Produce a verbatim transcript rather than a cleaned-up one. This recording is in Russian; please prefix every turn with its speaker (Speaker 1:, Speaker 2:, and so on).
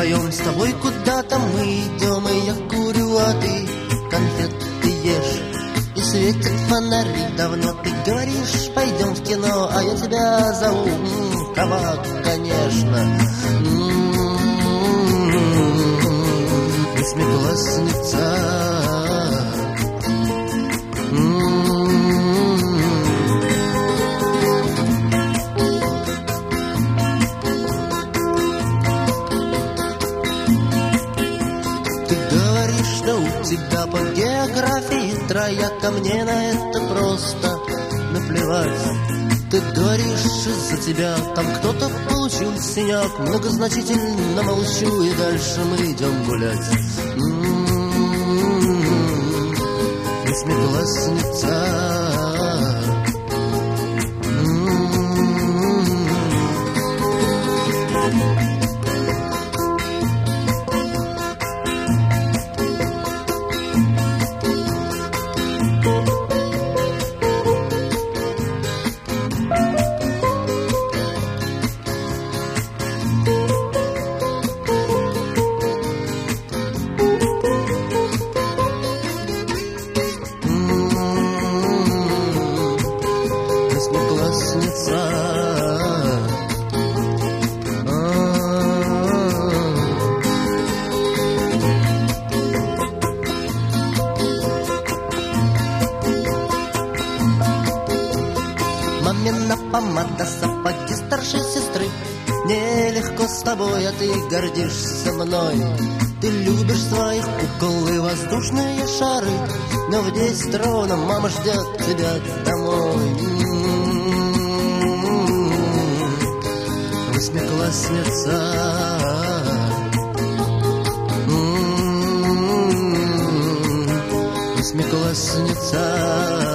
Speaker 1: вдвоем с тобой куда-то мы идем, и я курю, а ты конфеты ешь. И светят фонари давно, ты говоришь, пойдем в кино, а я тебя зову, м-м, кабак, конечно. М-м-м, восьмиклассница. Тебя по географии трояка, мне на это просто наплевать. Ты говоришь, из-за тебя там кто-то получил синяк. Многозначительно молчу, и дальше мы идем гулять. М-м-м, восьмиклассница. Мамина помада, сапоги старшей сестры. Нелегко с тобой, а ты гордишься мной. Ты любишь своих кукол и воздушные шары, но в десять ровно мама ждет тебя домой. М-м-м, восьмиклассница. М-м-м, восьмиклассница.